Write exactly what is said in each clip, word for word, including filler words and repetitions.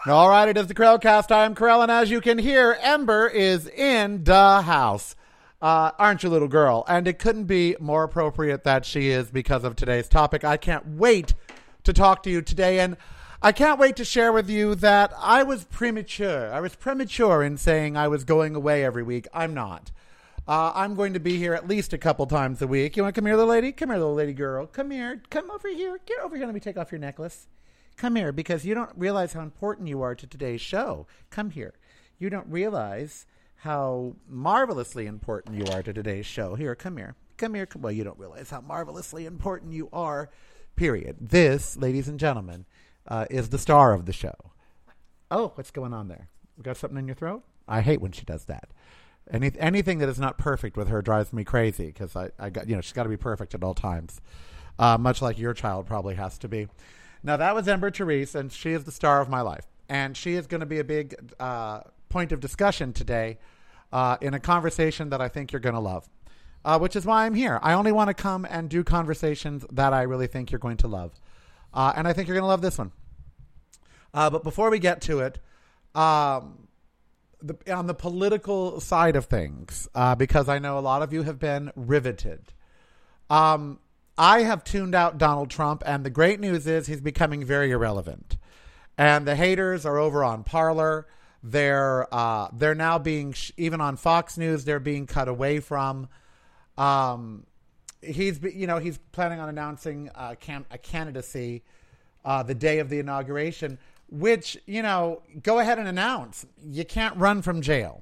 All right, it is the Corralcast. I am Corral, and as you can hear, Ember is in the house. Uh, aren't you, little girl? And it couldn't be more appropriate that she is because of today's topic. I can't wait to talk to you today, and I can't wait to share with you that I was premature. I was premature in saying I was going away every week. I'm not. Uh, I'm going to be here at least a couple times a week. You want to come here, little lady? Come here, little lady girl. Come here. Come over here. Get over here. Let me take off your necklace. Come here, because you don't realize how important you are to today's show. Come here. You don't realize how marvelously important you are to today's show. Here, come here. Come here. Well, you don't realize how marvelously important you are, period. This, ladies and gentlemen, uh, is the star of the show. Oh, what's going on there? You got something in your throat? I hate when she does that. Any, anything that is not perfect with her drives me crazy, because I, I got, you know, she's got to be perfect at all times, uh, much like your child probably has to be. Now, that was Ember Therese, and she is the star of my life. And she is going to be a big uh, point of discussion today uh, in a conversation that I think you're going to love, uh, which is why I'm here. I only want to come and do conversations that I really think you're going to love. Uh, and I think you're going to love this one. Uh, but before we get to it, um, the, on the political side of things, uh, because I know a lot of you have been riveted, um, I have tuned out Donald Trump, and the great news is he's becoming very irrelevant. And the haters are over on Parler. They're uh, they're now being, sh- even on Fox News, they're being cut away from. Um, he's, you know, he's planning on announcing a, cam- a candidacy uh, the day of the inauguration, which, you know, go ahead and announce. You can't run from jail.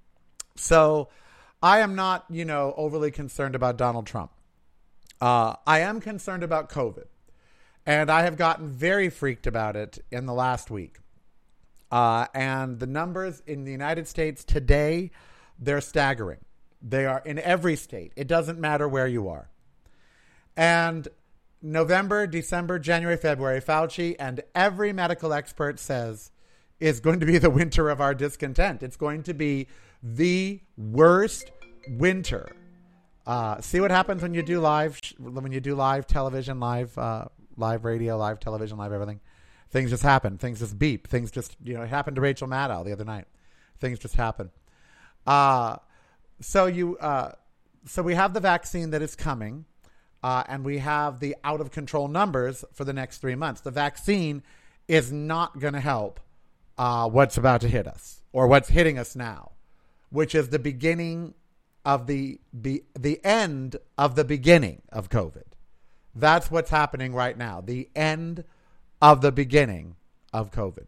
So I am not, you know, overly concerned about Donald Trump. Uh, I am concerned about COVID, and I have gotten very freaked about it in the last week. Uh, and the numbers in the United States today, they're staggering. They are in every state. It doesn't matter where you are. And November, December, January, February, Fauci and every medical expert says is going to be the winter of our discontent. It's going to be the worst winter. Uh, see what happens when you do live, when you do live television, live, uh, live radio, live television, live everything. Things just happen. Things just beep. Things just, you know, it happened to Rachel Maddow the other night. Things just happen. Uh, so you, uh, so we have the vaccine that is coming, uh, and we have the out of control numbers for the next three months. The vaccine is not going to help, uh, what's about to hit us or what's hitting us now, which is the beginning of the be, the end of the beginning of COVID. That's what's happening right now. The end of the beginning of COVID.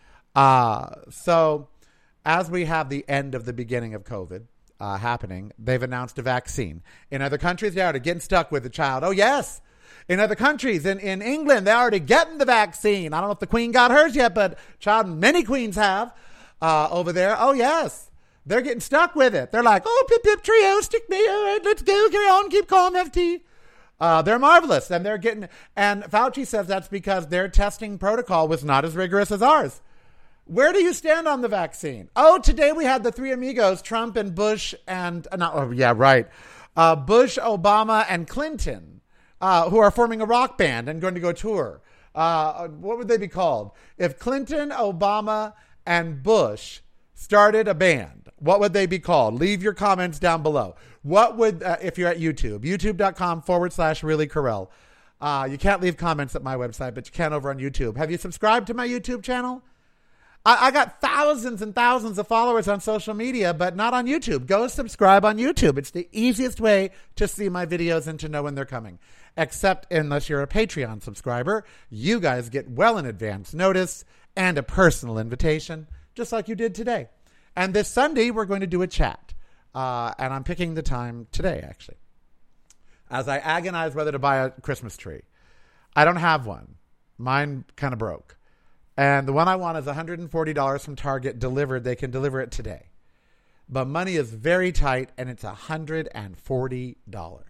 Uh, so as we have the end of the beginning of COVID uh, happening, they've announced a vaccine. In other countries, they're already getting stuck with the child. Oh, yes. In other countries, in, in England, they're already getting the vaccine. I don't know if the Queen got hers yet, but child, many queens have uh, over there. Oh, yes. They're getting stuck with it. They're like, oh, pip, pip, trio, stick me. All right, let's go. Carry on. Keep calm, F T. Uh, they're marvelous. And they're getting, and Fauci says that's because their testing protocol was not as rigorous as ours. Where do you stand on the vaccine? Oh, today we had the three amigos, Trump and Bush and, uh, not, oh, yeah, right. Uh, Bush, Obama, and Clinton, uh, who are forming a rock band and going to go tour. Uh, what would they be called? If Clinton, Obama, and Bush started a band, what would they be called? Leave your comments down below. What would, uh, if you're at YouTube, youtube.com forward slash really Corral. Uh, you can't leave comments at my website, but you can over on YouTube. Have you subscribed to my YouTube channel? I, I got thousands and thousands of followers on social media, but not on YouTube. Go subscribe on YouTube. It's the easiest way to see my videos and to know when they're coming. Except unless you're a Patreon subscriber, you guys get well in advance notice and a personal invitation, just like you did today. And this Sunday, we're going to do a chat. Uh, and I'm picking the time today, actually, as I agonize whether to buy a Christmas tree. I don't have one. Mine kind of broke. And the one I want is one hundred forty dollars from Target delivered. They can deliver it today. But money is very tight, and it's one hundred forty dollars.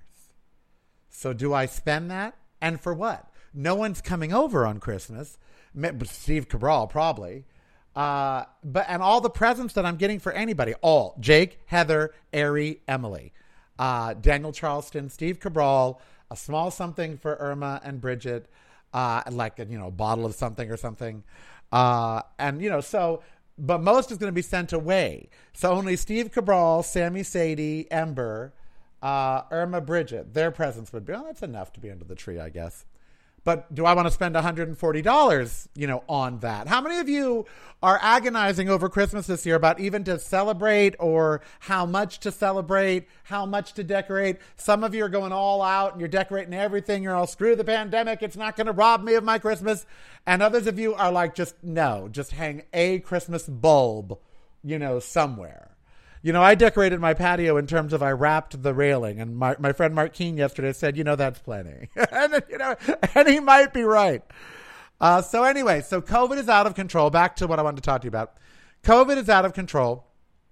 So do I spend that? And for what? No one's coming over on Christmas. Steve Cabral, probably. Uh, but and all the presents that I'm getting for anybody, all Jake, Heather, Ari, Emily, uh, Daniel Charleston, Steve Cabral, a small something for Irma and Bridget, uh, like a, you know, a bottle of something or something, Uh, and, you know, so, but most is going to be sent away. So only Steve Cabral, Sammy Sadie, Ember, uh, Irma Bridget, their presents would be, oh, that's enough to be under the tree, I guess. But do I want to spend one hundred forty dollars, you know, on that? How many of you are agonizing over Christmas this year about even to celebrate or how much to celebrate, how much to decorate? Some of you are going all out and you're decorating everything. You're all, screw the pandemic. It's not going to rob me of my Christmas. And others of you are like, just no, just hang a Christmas bulb, you know, somewhere. You know, I decorated my patio in terms of I wrapped the railing, and my, my friend Mark Keene yesterday said, you know, that's plenty. and, you know, and he might be right. Uh, so anyway, so COVID is out of control. Back to what I wanted to talk to you about. COVID is out of control,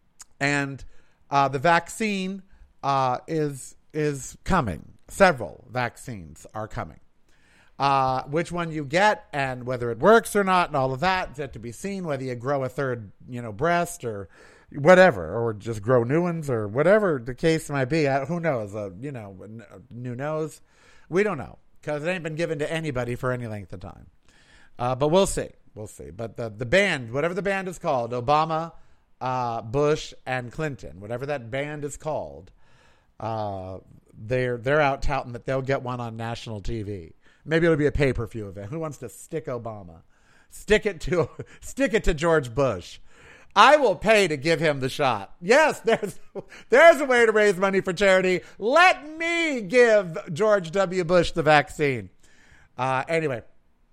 and uh, the vaccine uh, is is coming. Several vaccines are coming. Uh, which one you get and whether it works or not and all of that is yet to be seen, whether you grow a third, you know, breast or whatever, or just grow new ones, or whatever the case might be. Who knows? A, you know, a new nose. We don't know, because it ain't been given to anybody for any length of time. Uh, but we'll see. We'll see. But the, the band, whatever the band is called, Obama, uh, Bush, and Clinton, whatever that band is called, uh, they're they're out touting that they'll get one on national T V. Maybe it'll be a pay-per-view event. Who wants to stick Obama? Stick it to stick it to George Bush. I will pay to give him the shot. Yes, there's there's a way to raise money for charity. Let me give George W. Bush the vaccine. Uh, anyway,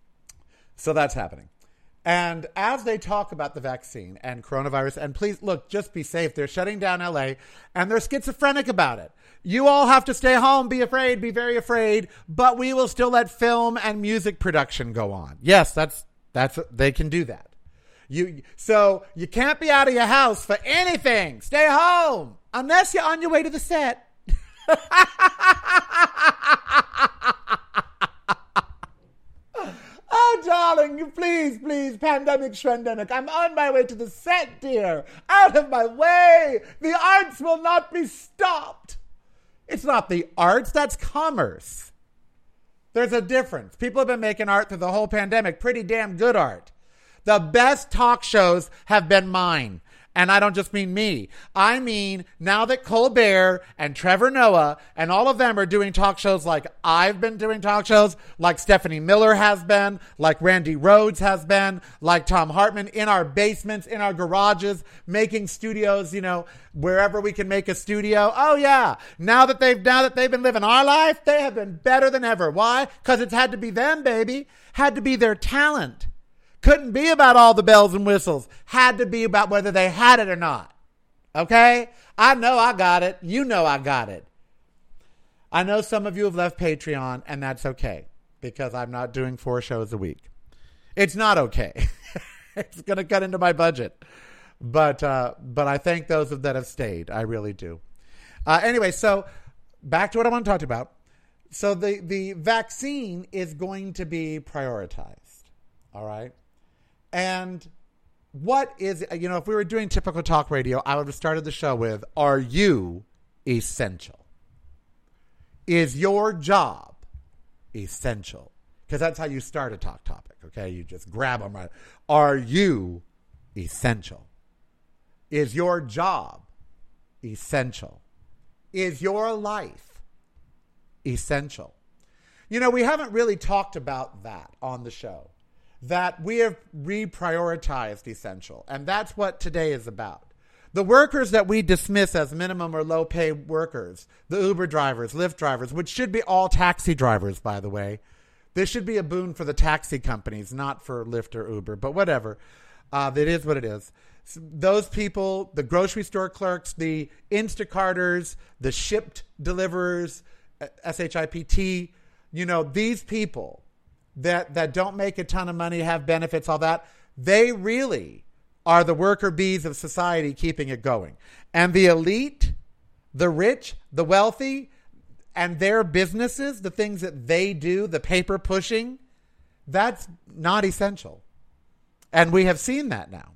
so that's happening. And as they talk about the vaccine and coronavirus, and please, look, just be safe. They're shutting down L A, and they're schizophrenic about it. You all have to stay home, be afraid, be very afraid, but we will still let film and music production go on. Yes, that's that's they can do that. You so you can't be out of your house for anything. Stay home unless you're on your way to the set. Oh, darling, you please, please, pandemic, shwendemic. I'm on my way to the set, dear. Out of my way. The arts will not be stopped. It's not the arts. That's commerce. There's a difference. People have been making art through the whole pandemic. Pretty damn good art. The best talk shows have been mine. And I don't just mean me. I mean, now that Colbert and Trevor Noah and all of them are doing talk shows like I've been doing talk shows, like Stephanie Miller has been, like Randy Rhoads has been, like Tom Hartman, in our basements, in our garages, making studios, you know, wherever we can make a studio. Oh, yeah. Now that they've, now that they've been living our life, they have been better than ever. Why? Because it's had to be them, baby. Had to be their talent. Couldn't be about all the bells and whistles. Had to be about whether they had it or not. Okay? I know I got it. You know I got it. I know some of you have left Patreon, and that's okay, because I'm not doing four shows a week. It's not okay. It's going to cut into my budget. But uh, but I thank those that have stayed. I really do. Uh, anyway, so back to what I want to talk about. So the, the vaccine is going to be prioritized. All right? And what is, you know, if we were doing typical talk radio, I would have started the show with, are you essential? Is your job essential? Because that's how you start a talk topic, okay? You just grab them right. Are you essential? Is your job essential? Is your life essential? You know, we haven't really talked about that on the show. That we have reprioritized essential. And that's what today is about. The workers that we dismiss as minimum or low pay workers, the Uber drivers, Lyft drivers, which should be all taxi drivers, by the way. This should be a boon for the taxi companies, not for Lyft or Uber, but whatever. Uh, it is what it is. So those people, the grocery store clerks, the Instacarters, the shipped deliverers, S H I P T, you know, these people that that don't make a ton of money, have benefits, all that, they really are the worker bees of society keeping it going. And the elite, the rich, the wealthy, and their businesses, the things that they do, the paper pushing, that's not essential. And we have seen that now.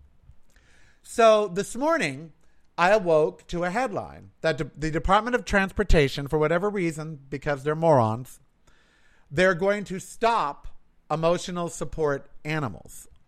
So this morning, I awoke to a headline that de- the Department of Transportation, for whatever reason, because they're morons, they're going to stop emotional support animals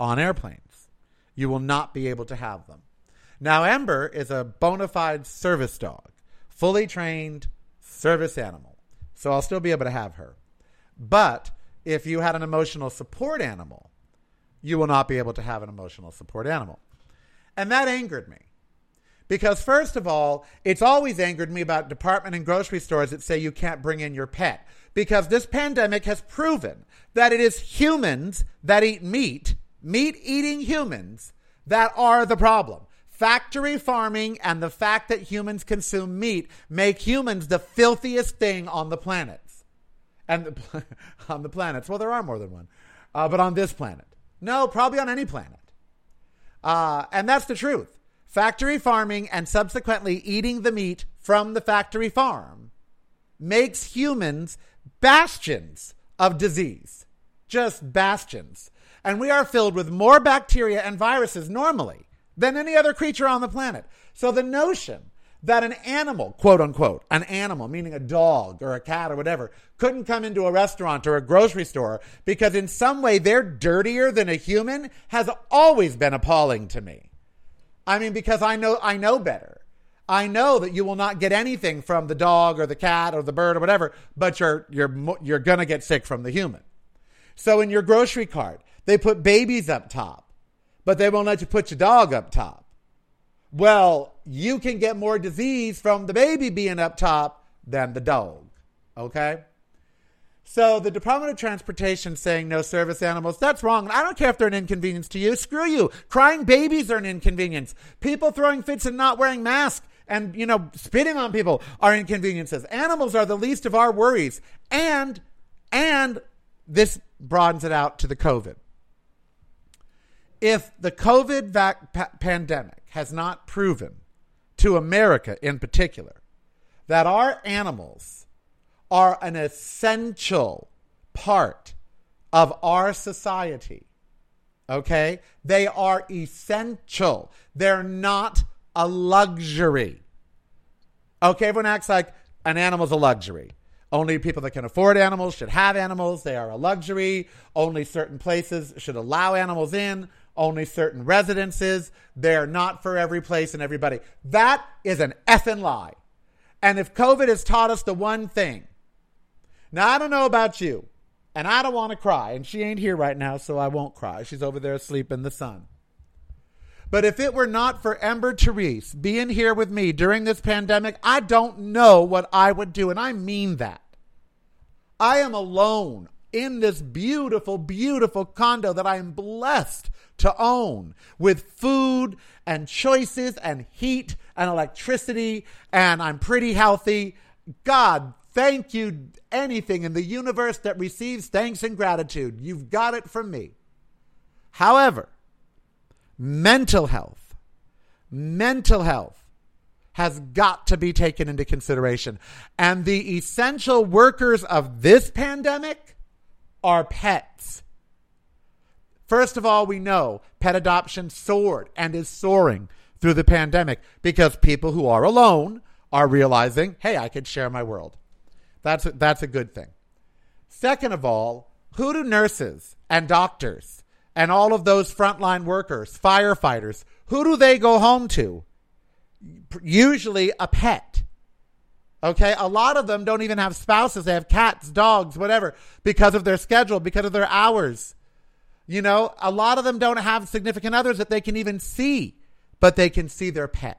on airplanes. You will not be able to have them. Now, Ember is a bona fide service dog, fully trained service animal. So I'll still be able to have her. But if you had an emotional support animal, you will not be able to have an emotional support animal. And that angered me. Because first of all, it's always angered me about department and grocery stores that say you can't bring in your pet. Because this pandemic has proven that it is humans that eat meat, meat-eating humans, that are the problem. Factory farming and the fact that humans consume meat make humans the filthiest thing on the planets. And the, on the planets. Well, there are more than one. Uh, but on this planet. No, probably on any planet. Uh, and that's the truth. Factory farming and subsequently eating the meat from the factory farm makes humans bastions of disease. Just bastions. And we are filled with more bacteria and viruses normally than any other creature on the planet. So the notion that an animal, quote unquote, an animal, meaning a dog or a cat or whatever, couldn't come into a restaurant or a grocery store because in some way they're dirtier than a human has always been appalling to me. I mean, because I know, I know better. I know that you will not get anything from the dog or the cat or the bird or whatever, but you're, you're, you're going to get sick from the human. So in your grocery cart, they put babies up top, but they won't let you put your dog up top. Well, you can get more disease from the baby being up top than the dog. Okay? So the Department of Transportation saying no service animals, that's wrong. I don't care if they're an inconvenience to you. Screw you. Crying babies are an inconvenience. People throwing fits and not wearing masks and, you know, spitting on people are inconveniences. Animals are the least of our worries. And, and this broadens it out to the COVID. If the COVID vac- pa- pandemic has not proven to America in particular that our animals are an essential part of our society, okay? They are essential. They're not a luxury. Okay, everyone acts like an animal's a luxury. Only people that can afford animals should have animals. They are a luxury. Only certain places should allow animals in. Only certain residences. They're not for every place and everybody. That is an effing lie. And if COVID has taught us the one thing, now I don't know about you, and I don't want to cry, and she ain't here right now, so I won't cry. She's over there asleep in the sun. But if it were not for Ember Therese being here with me during this pandemic, I don't know what I would do, and I mean that. I am alone in this beautiful, beautiful condo that I am blessed to own with food and choices and heat and electricity, and I'm pretty healthy. God, thank you. Anything in the universe that receives thanks and gratitude, you've got it from me. However, mental health, mental health has got to be taken into consideration. And the essential workers of this pandemic are pets. First of all, we know pet adoption soared and is soaring through the pandemic because people who are alone are realizing, hey, I could share my world. That's a, that's a good thing. Second of all, who do nurses and doctors and all of those frontline workers, firefighters, who do they go home to? Usually a pet. Okay, a lot of them don't even have spouses. They have cats, dogs, whatever, because of their schedule, because of their hours. You know, a lot of them don't have significant others that they can even see, but they can see their pet.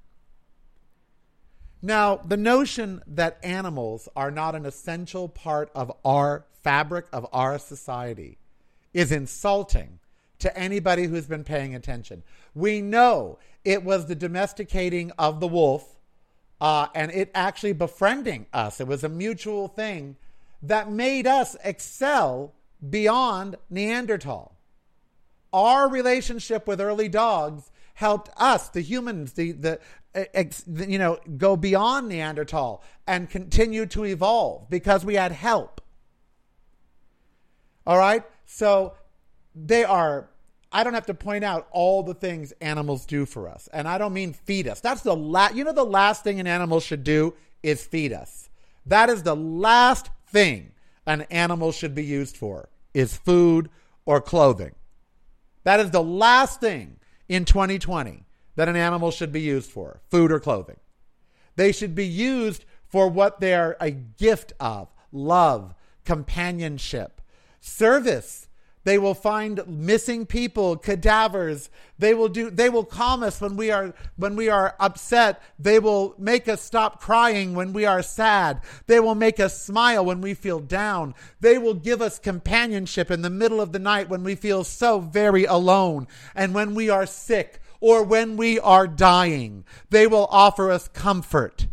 Now, the notion that animals are not an essential part of our fabric of our society is insulting to anybody who's been paying attention. We know it was the domesticating of the wolf uh, and it actually befriending us. It was a mutual thing that made us excel beyond Neanderthal. Our relationship with early dogs helped us, the humans, the, the, ex, you know, go beyond Neanderthal and continue to evolve because we had help. All right. So they are, I don't have to point out all the things animals do for us. And I don't mean feed us. That's the last, you know, the last thing an animal should do is feed us. That is the last thing an animal should be used for, is food or clothing. That is the last thing in twenty twenty that an animal should be used for, food or clothing. They should be used for what they are a gift of: love, companionship, service. They will find missing people, cadavers. They will do, they will calm us when we are, when we are upset. They will make us stop crying when we are sad. They will make us smile when we feel down. They will give us companionship in the middle of the night when we feel so very alone. And when we are sick or when we are dying, they will offer us comfort.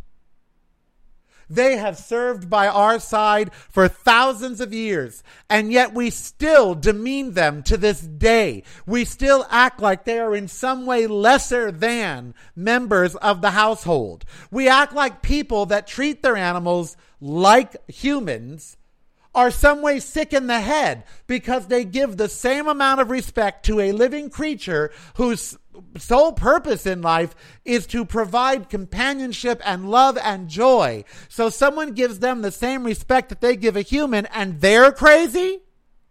They have served by our side for thousands of years, and yet we still demean them to this day. We still act like they are in some way lesser than members of the household. We act like people that treat their animals like humans are some way sick in the head because they give the same amount of respect to a living creature whose sole purpose in life is to provide companionship and love and joy. So someone gives them the same respect that they give a human and they're crazy?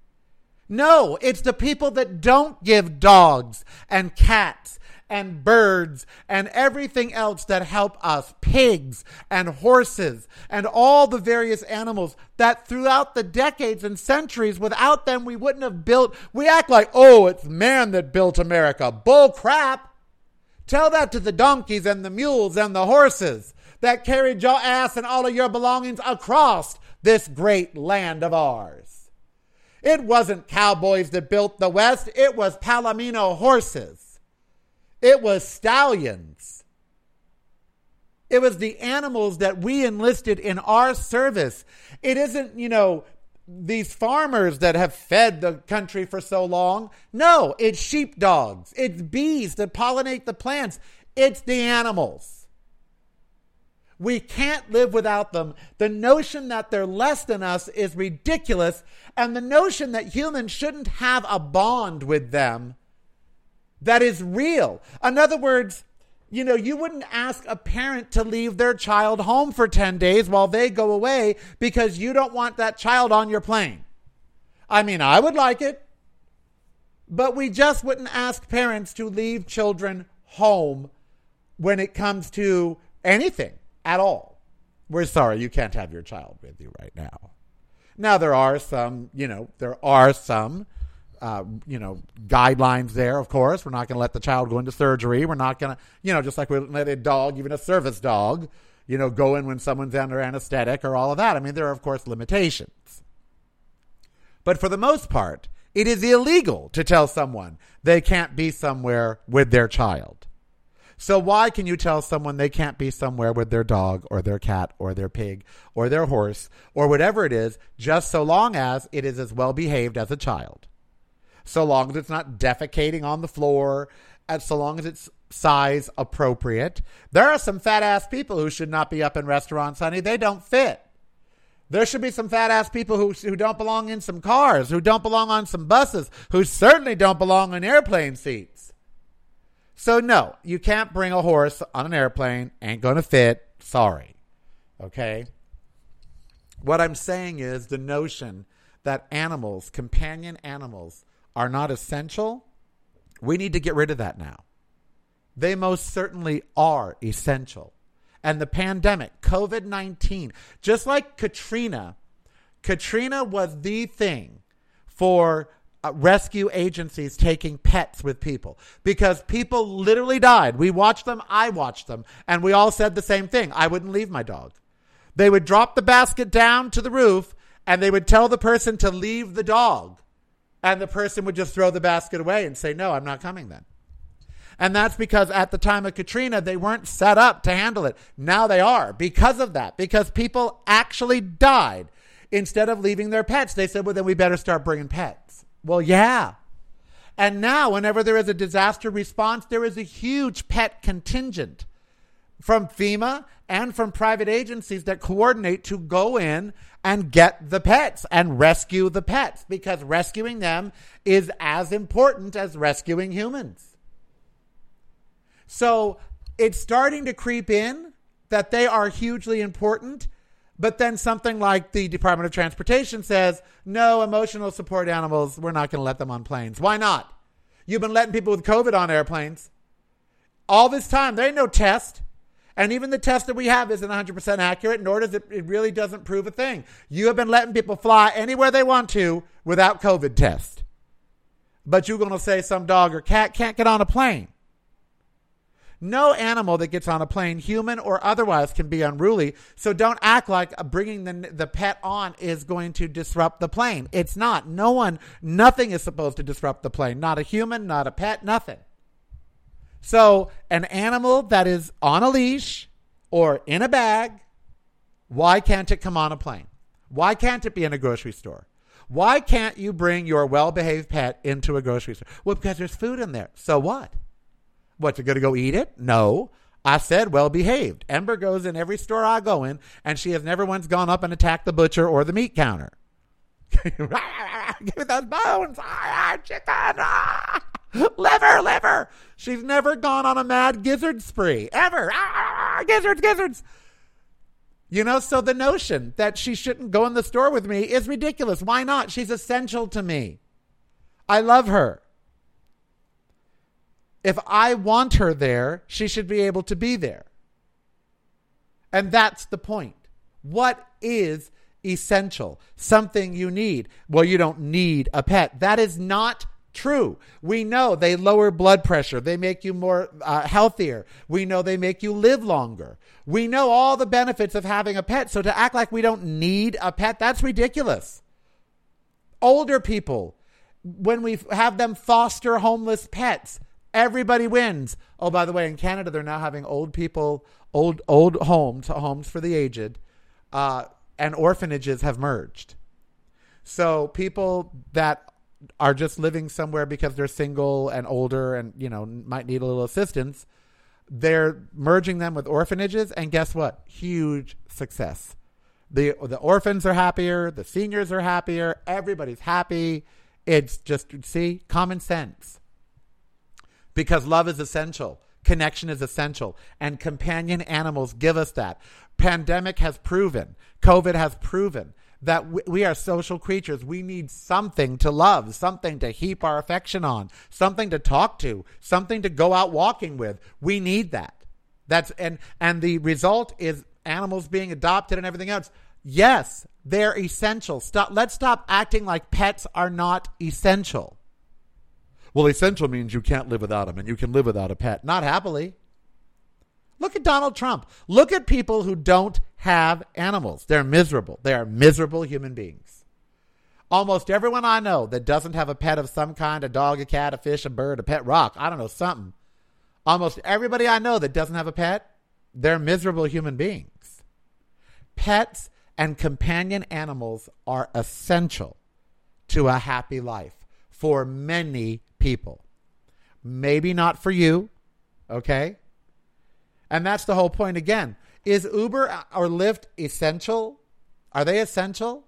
No, it's the people that don't give dogs and cats and birds and everything else that help us, pigs and horses and all the various animals that throughout the decades and centuries, without them, we wouldn't have built. We act like, oh, it's man that built America. Bull crap. Tell that to the donkeys and the mules and the horses that carried your ass and all of your belongings across this great land of ours. It wasn't cowboys that built the West. It was Palomino horses. It was stallions. It was the animals that we enlisted in our service. It isn't, you know, these farmers that have fed the country for so long. No, it's sheepdogs. It's bees that pollinate the plants. It's the animals. We can't live without them. The notion that they're less than us is ridiculous. And the notion that humans shouldn't have a bond with them that is real. In other words, you know, you wouldn't ask a parent to leave their child home for ten days while they go away because you don't want that child on your plane. I mean, I would like it, but we just wouldn't ask parents to leave children home when it comes to anything at all. We're sorry, you can't have your child with you right now. Now, there are some, you know, there are some Uh, you know, guidelines there, of course. We're not going to let the child go into surgery. We're not going to, you know, just like we let a dog, even a service dog, you know, go in when someone's under anesthetic or all of that. I mean, there are, of course, limitations. But for the most part, it is illegal to tell someone they can't be somewhere with their child. So why can you tell someone they can't be somewhere with their dog or their cat or their pig or their horse or whatever it is, just so long as it is as well behaved as a child? So long as it's not defecating on the floor, and so long as it's size appropriate. There are some fat ass people who should not be up in restaurants, honey. They don't fit. There should be some fat ass people who, who don't belong in some cars, who don't belong on some buses, who certainly don't belong in airplane seats. So no, you can't bring a horse on an airplane. Ain't going to fit. Sorry. Okay? What I'm saying is the notion that animals, companion animals, are not essential, we need to get rid of that now. They most certainly are essential. And the pandemic, covid nineteen, just like Katrina, Katrina was the thing for uh, rescue agencies taking pets with people because people literally died. We watched them, I watched them, and we all said the same thing. I wouldn't leave my dog. They would drop the basket down to the roof and they would tell the person to leave the dog. And the person would just throw the basket away and say, no, I'm not coming then. And that's because at the time of Katrina, they weren't set up to handle it. Now they are because of that, because people actually died. Instead of leaving their pets, they said, well, then we better start bringing pets. Well, yeah. And now whenever there is a disaster response, there is a huge pet contingent from FEMA and from private agencies that coordinate to go in and get the pets and rescue the pets, because rescuing them is as important as rescuing humans. So it's starting to creep in that they are hugely important, but then something like the Department of Transportation says, no, emotional support animals, we're not going to let them on planes. Why not? You've been letting people with COVID on airplanes. All this time, there ain't no test. And even the test that we have isn't one hundred percent accurate, nor does it, it really doesn't prove a thing. You have been letting people fly anywhere they want to without COVID test. But you're going to say some dog or cat can't get on a plane. No animal that gets on a plane, human or otherwise, can be unruly. So don't act like bringing the, the pet on is going to disrupt the plane. It's not. No one, nothing is supposed to disrupt the plane. Not a human, not a pet, nothing. So an animal that is on a leash or in a bag, why can't it come on a plane? Why can't it be in a grocery store? Why can't you bring your well-behaved pet into a grocery store? Well, because there's food in there. So what? What, you're going to go eat it? No. I said well-behaved. Ember goes in every store I go in, and she has never once gone up and attacked the butcher or the meat counter. Give me those bones. Ah, chicken. Ah. Liver, liver. She's never gone on a mad gizzard spree. Ever. Ah, gizzards, gizzards. You know, so the notion that she shouldn't go in the store with me is ridiculous. Why not? She's essential to me. I love her. If I want her there, she should be able to be there. And that's the point. What is essential? Something you need. Well, you don't need a pet. That is not true. We know they lower blood pressure. They make you more uh, healthier. We know they make you live longer. We know all the benefits of having a pet. So to act like we don't need a pet, that's ridiculous. Older people, when we have them foster homeless pets, everybody wins. Oh, by the way, in Canada, they're now having old people, old old homes, homes for the aged, uh, and orphanages have merged. So people that are just living somewhere because they're single and older and, you know, might need a little assistance, they're merging them with orphanages. And guess what? Huge success. The, the orphans are happier. The seniors are happier. Everybody's happy. It's just, see, common sense. Because love is essential. Connection is essential. And companion animals give us that. Pandemic has proven, COVID has proven that we are social creatures. We need something to love, something to heap our affection on, something to talk to, something to go out walking with. We need that. That's and and the result is animals being adopted and everything else. Yes, they're essential. Stop. Let's stop acting like pets are not essential. Well, essential means you can't live without them, and you can live without a pet. Not happily. Look at Donald Trump. Look at people who don't have animals. They're miserable. They are miserable human beings. Almost everyone I know that doesn't have a pet of some kind, a dog, a cat, a fish, a bird, a pet rock, I don't know, something. Almost everybody I know that doesn't have a pet, they're miserable human beings. Pets and companion animals are essential to a happy life for many people. Maybe not for you, okay? And that's the whole point again. Is Uber or Lyft essential? Are they essential?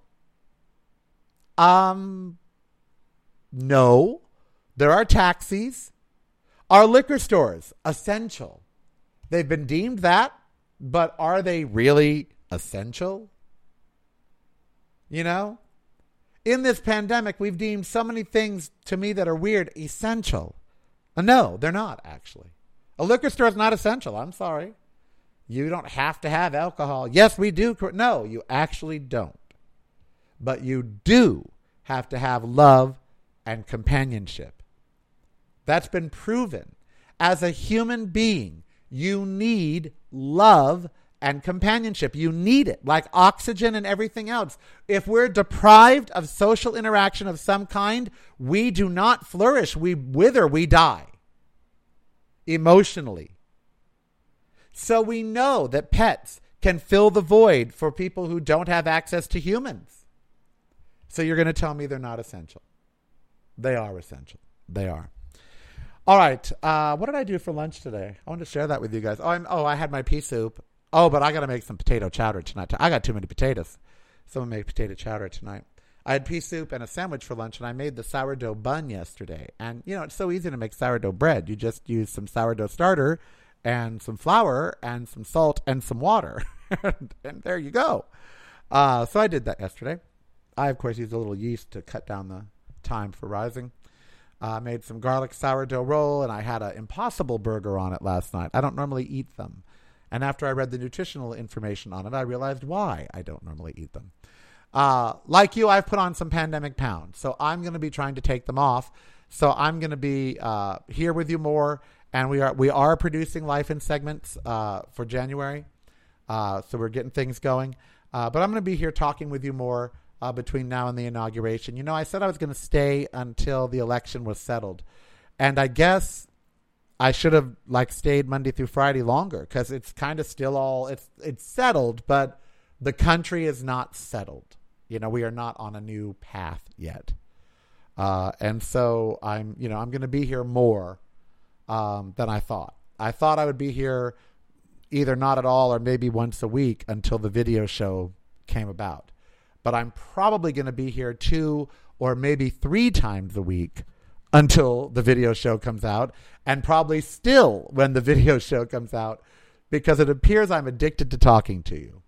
Um, no. There are taxis. Are liquor stores essential? They've been deemed that, but are they really essential? You know? In this pandemic, we've deemed so many things to me that are weird essential. No, they're not actually. A liquor store is not essential. I'm sorry. You don't have to have alcohol. Yes, we do. No, you actually don't. But you do have to have love and companionship. That's been proven. As a human being, you need love and companionship. You need it, like oxygen and everything else. If we're deprived of social interaction of some kind, we do not flourish. We wither, we die. Emotionally. So we know that pets can fill the void for people who don't have access to humans. So you're going to tell me they're not essential. They are essential. They are. All right. Uh, what did I do for lunch today? I want to share that with you guys. Oh, I'm, oh I had my pea soup. Oh, but I got to make some potato chowder tonight. I got too many potatoes. So I'm going to make potato chowder tonight. I had pea soup and a sandwich for lunch, and I made the sourdough bun yesterday. And, you know, it's so easy to make sourdough bread. You just use some sourdough starter and some flour and some salt and some water. and, and there you go. Uh, so I did that yesterday. I, of course, used a little yeast to cut down the time for rising. I uh, made some garlic sourdough roll, and I had an Impossible Burger on it last night. I don't normally eat them. And after I read the nutritional information on it, I realized why I don't normally eat them. Uh, like you, I've put on some pandemic pounds. So I'm going to be trying to take them off. So I'm going to be uh, here with you more. And we are we are producing Life in Segments uh, for January. Uh, so we're getting things going. Uh, but I'm going to be here talking with you more Uh, between now and the inauguration. You know, I said I was going to stay until the election was settled. And I guess I should have like stayed Monday through Friday longer because it's kind of still all, it's it's settled, but the country is not settled. You know, we are not on a new path yet. Uh, and so I'm, you know, I'm going to be here more um, than I thought. I thought I would be here either not at all or maybe once a week until the video show came about. But I'm probably going to be here two or maybe three times a week until the video show comes out, and probably still when the video show comes out, because it appears I'm addicted to talking to you.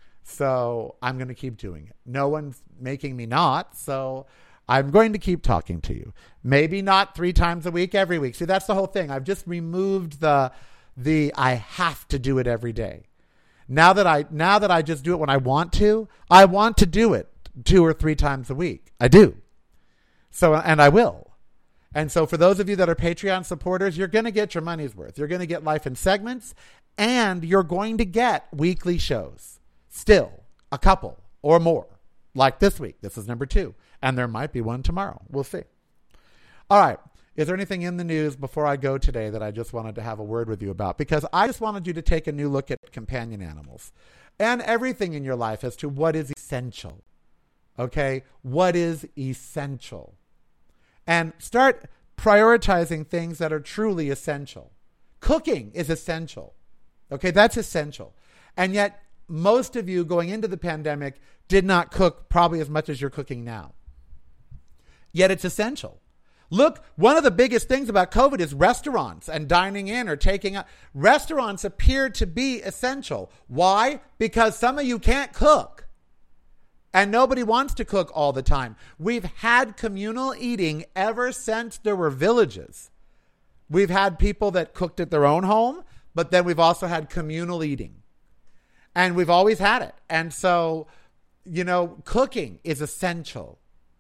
So I'm going to keep doing it. No one's making me not, so I'm going to keep talking to you. Maybe not three times a week, every week. See, that's the whole thing. I've just removed the the I have to do it every day. Now that I now that I just do it when I want to, I want to do it two or three times a week. I do. So, and I will. And so for those of you that are Patreon supporters, you're going to get your money's worth. You're going to get Life in Segments, and you're going to get weekly shows. Still, a couple or more. Like this week. This is number two. And there might be one tomorrow. We'll see. All right. Is there anything in the news before I go today that I just wanted to have a word with you about? Because I just wanted you to take a new look at companion animals and everything in your life as to what is essential. Okay? What is essential? And start prioritizing things that are truly essential. Cooking is essential. Okay? That's essential. And yet, most of you going into the pandemic did not cook probably as much as you're cooking now. Yet it's essential. Look, one of the biggest things about COVID is restaurants and dining in or taking out. Restaurants appear to be essential. Why? Because some of you can't cook. And nobody wants to cook all the time. We've had communal eating ever since there were villages. We've had people that cooked at their own home, but then we've also had communal eating. And we've always had it. And so, you know, cooking is essential.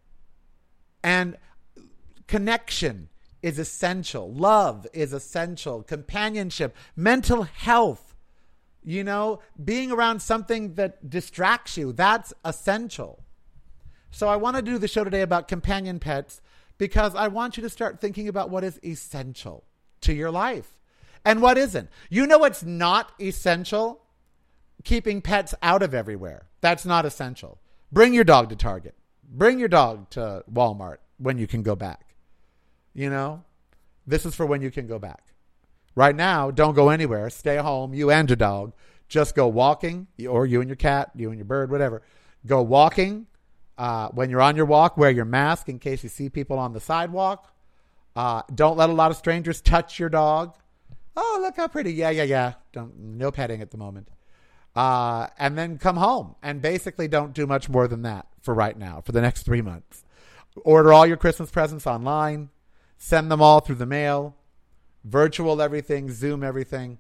And connection is essential. Love is essential. Companionship, mental health, you know, being around something that distracts you, that's essential. So I want to do the show today about companion pets because I want you to start thinking about what is essential to your life and what isn't. You know what's not essential? Keeping pets out of everywhere. That's not essential. Bring your dog to Target. Bring your dog to Walmart when you can go back. You know, this is for when you can go back. Right now, don't go anywhere. Stay home, you and your dog. Just go walking, or you and your cat, you and your bird, whatever. Go walking. Uh, when you're on your walk, wear your mask in case you see people on the sidewalk. Uh, don't let a lot of strangers touch your dog. Oh, look how pretty. Yeah, yeah, yeah. Don't, no petting at the moment. Uh, and then come home. And basically don't do much more than that for right now, for the next three months. Order all your Christmas presents online. Send them all through the mail. Virtual everything. Zoom everything.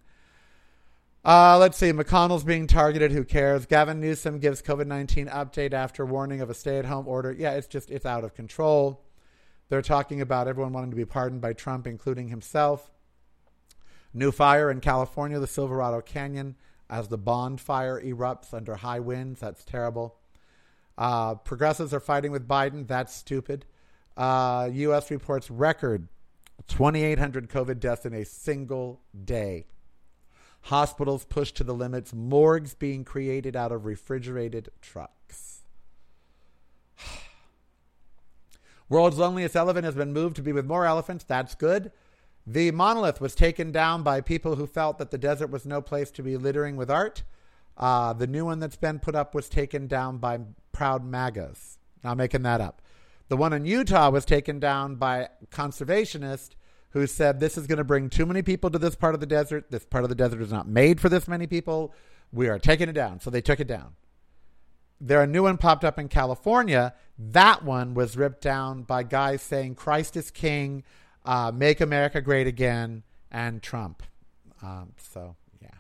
Uh, let's see. McConnell's being targeted. Who cares? Gavin Newsom gives COVID nineteen update after warning of a stay-at-home order. Yeah, it's just, it's out of control. They're talking about everyone wanting to be pardoned by Trump, including himself. New fire in California, the Silverado Canyon, as the bonfire erupts under high winds. That's terrible. Uh, progressives are fighting with Biden. That's stupid. Uh, U S reports record twenty-eight hundred COVID deaths in a single day. Hospitals pushed to the limits. Morgues being created out of refrigerated trucks. World's loneliest elephant has been moved to be with more elephants. That's good. The monolith was taken down by people who felt that the desert was no place to be littering with art. Uh, the new one that's been put up was taken down by proud MAGAs. Not making that up. The one in Utah was taken down by conservationists who said this is going to bring too many people to this part of the desert. This part of the desert is not made for this many people. We are taking it down. So they took it down. there a new one popped up in California. That one was ripped down by guys saying Christ is king, uh, make America great again, and Trump. Um, so, yeah.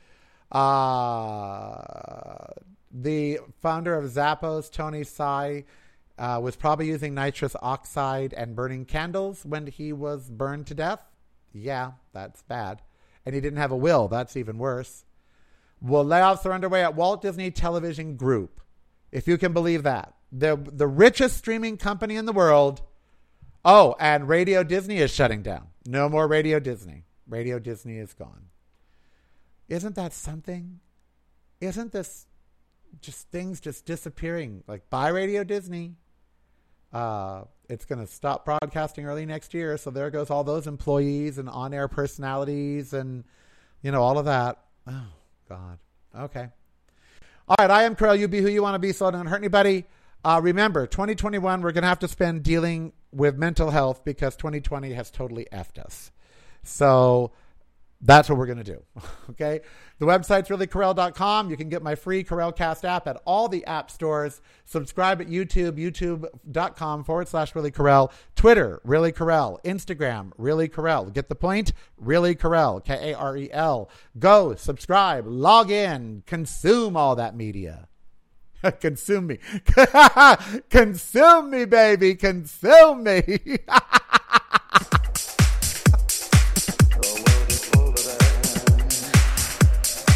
Uh, the founder of Zappos, Tony Tsai, uh, was probably using nitrous oxide and burning candles when he was burned to death. Yeah, that's bad. And he didn't have a will. That's even worse. Well, layoffs are underway at Walt Disney Television Group, if you can believe that. The, the richest streaming company in the world. Oh, and Radio Disney is shutting down. No more Radio Disney. Radio Disney is gone. Isn't that something? Isn't this just things just disappearing? Like, bye Radio Disney. Uh, it's going to stop broadcasting early next year. So there goes all those employees and on-air personalities and, you know, all of that. Oh, God. Okay. All right. I am Carell. You be who you want to be so I don't hurt anybody. Uh, remember, twenty twenty-one, we're going to have to spend dealing with mental health because twenty twenty has totally effed us. So that's what we're going to do. Okay. The website's really carell dot com. You can get my free Carellcast app at all the app stores. Subscribe at YouTube, youtube.com forward slash Really Carell. Twitter, Really Carell. Instagram, Really Carell. Get the point? Really Carell. K A R E L. Go, subscribe, log in, consume all that media. Consume me. Consume me, baby. Consume me.